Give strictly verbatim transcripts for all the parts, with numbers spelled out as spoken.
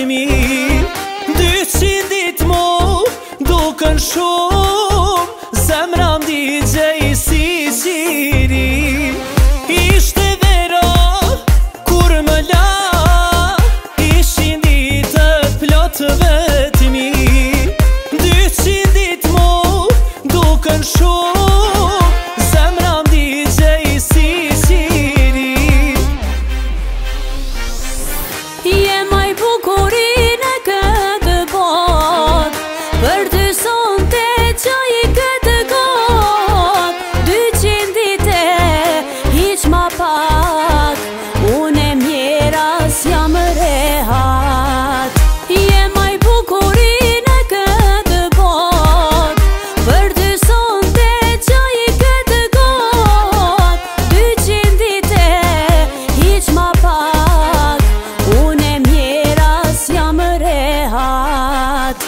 vetmi. Dyqin dit mu duken shumë, zemra mdigjej si qiri. Ishte vera kur më la, ishin ditët plot vetmi. Dyqin dit mu duken shumë, zemra mdigjej si qiri. Je maj bukurin e këtë bot, për ty sonte qaj këtë got. Dyqin dite, hiq ma pak, une mjera s'jam rehat. Je maj bukurin e këtë bot, për ty sonte qaj këtë got. Dyqin dite, hiq ma pak, une mjera s'jam rehat.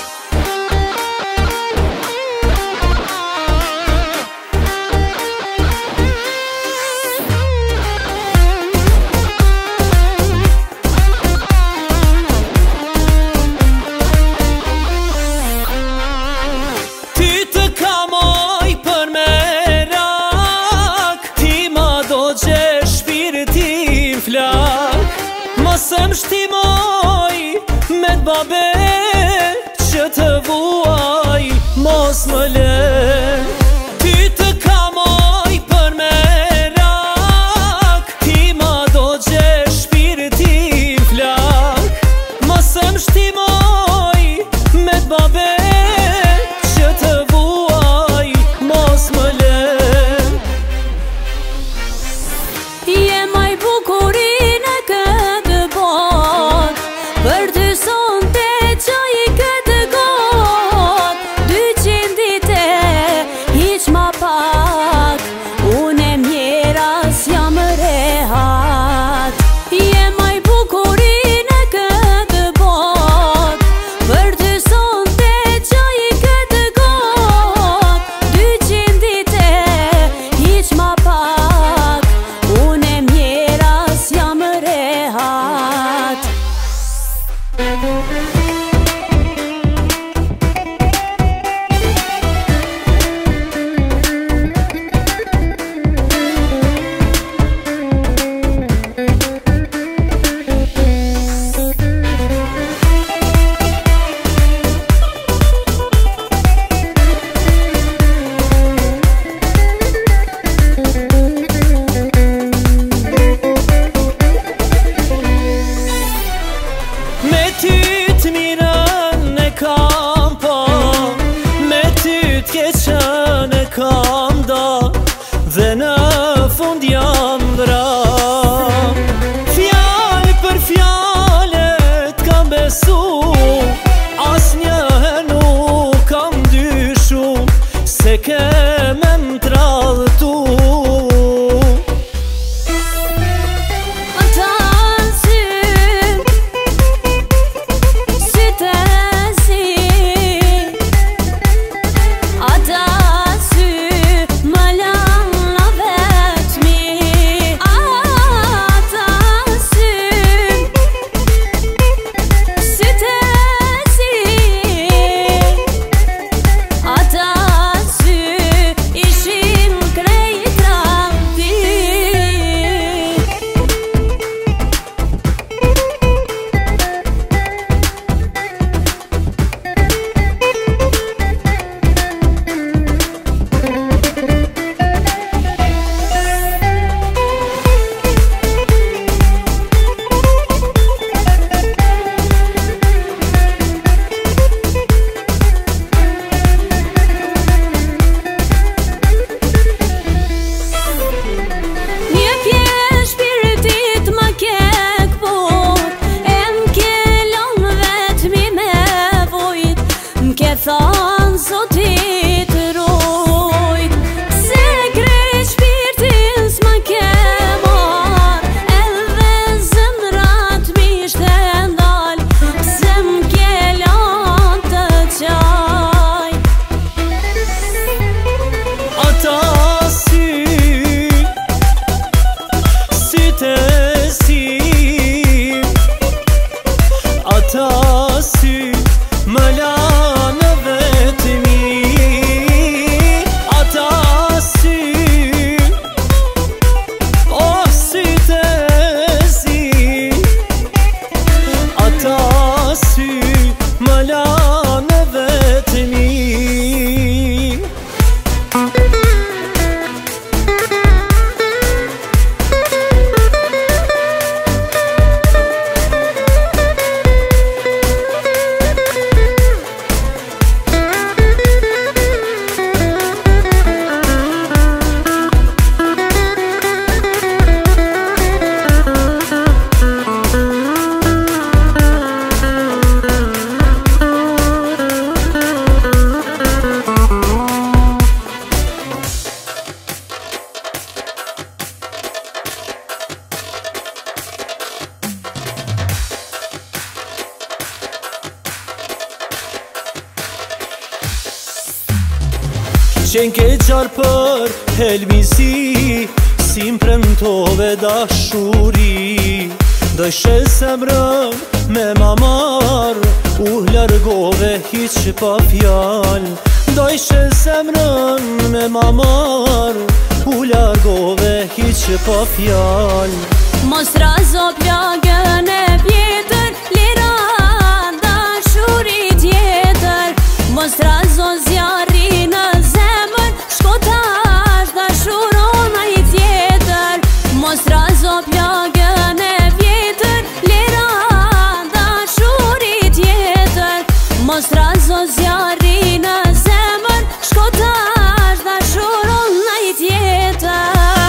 Ty të kamoj për merak, ti ma do gje shpirtin flak. Mos e mshtimoj me t'babe, që të vuaj mos më le. Ty të kamoj për merak, ti ma do gje shpirtin flak. Mos e mshtimoj me t'babe, që të vuaj mos më le. Je maj bukurin e këtë bot, për ty sonte qaj këtë got. Dyqin dite, hiq ma pak, une mjera s'jam rehat. Je maj bukurin e këtë bot, për ty sonte qaj këtë got. Dyqin dite, hiq ma pak, une mjera s'jam rehat. Me ty t'mirën e kam pa, me ty t'keqën e kam da, dhe në fund jam vra. Fjallë për fjallet kam besu, as njëherë nuk kam dyshu, se ke me m'trallëtu. Ata sy ishin krej qenë ke qarë për helmisi, si më premtove dashuri. Dojshe zemrën me ma marë, u largove hiq pa fjal. Dojshe zemrën me ma marë, u largove hiq pa fjal. Mos razo plagën e vjetër, lira dashuri tjetër. Mos razo zjarri në zemër, shkotash dashurona i tjetër. Mos razo plagën e vjetër, lira dashuri tjetër. Mos razo zjarri në zemër, shkotash dashurona i tjetër.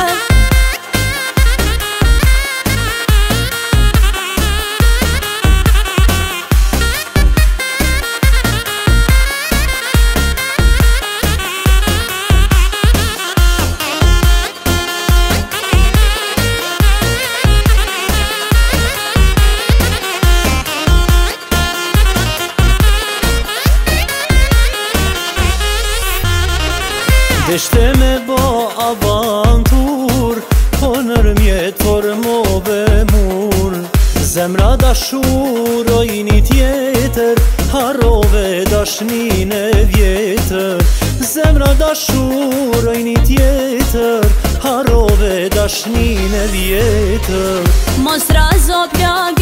Deshte me bo avantur, po nërmjet formove mur. Zemra dashuroj një tjetër, harrove dashnin e vjetër. Zemra dashuroj një tjetër, harrove dashnin e vjetër. Mos razo plagën